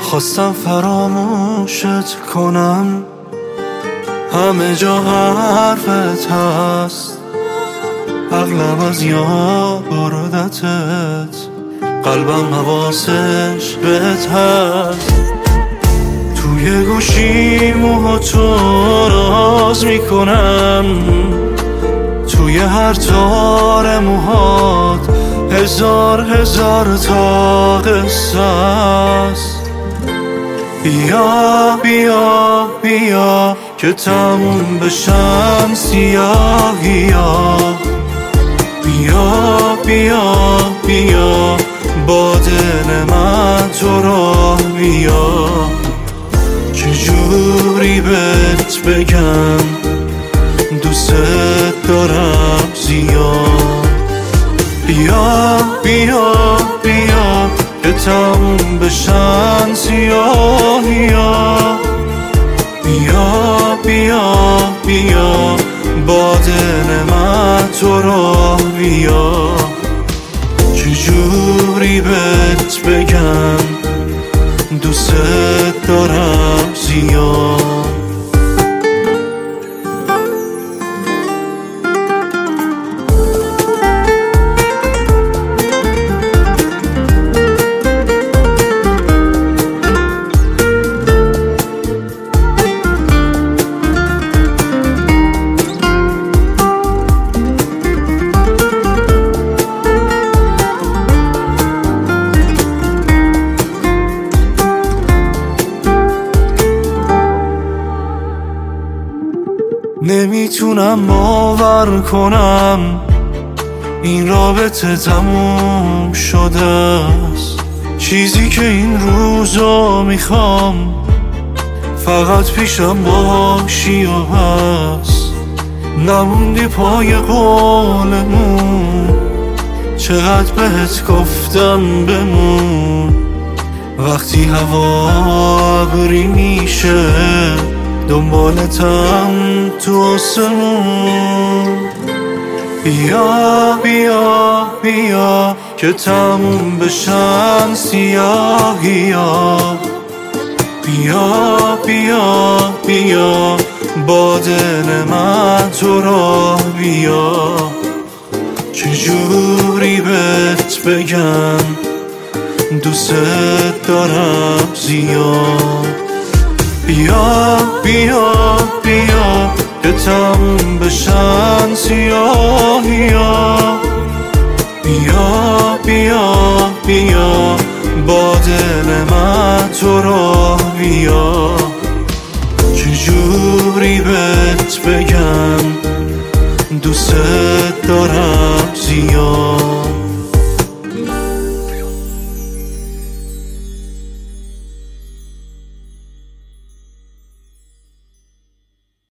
خواستم فراموشت کنم، همه جا حرفت هست، عقلم از یاد بردتت، قلبم حواسش بهت هست. توی گوشی موهاتو راز میکنم، توی هر تار موهات هزار تا قصه است. بیا بیا بیا که تموم بشن سیاهیا، بیا بیا بیا با دل من تو راه بیا. چجوری بهت بگم دوست دارم زیاد. بیا بیا بیا که تموم بشن سیاهیا، بیا بیا بیا با دل من تو راه بیا. چجوری بهت بگم دوست دارم زیاد. نمیتونم باور کنم این رابطه تموم شده است. چیزی که این روزا میخوام فقط پیشم باشی و بس. نموندی پای قولمون، چقدر بهت گفتم بمون. وقتی هوا ابری میشه دنبالتم تو آسمون. بیا بیا بیا که تموم بشن سیاهیا، بیا بیا بیا با دل من تو راه بیا. چجوری بهت بگم دوست دارم زیاد. بیا بیا بیا که تموم بشن سیاهیا، بیا بیا بیا با دل من تو راه بیا. چجوری بهت بگم دوست دارم زیاد.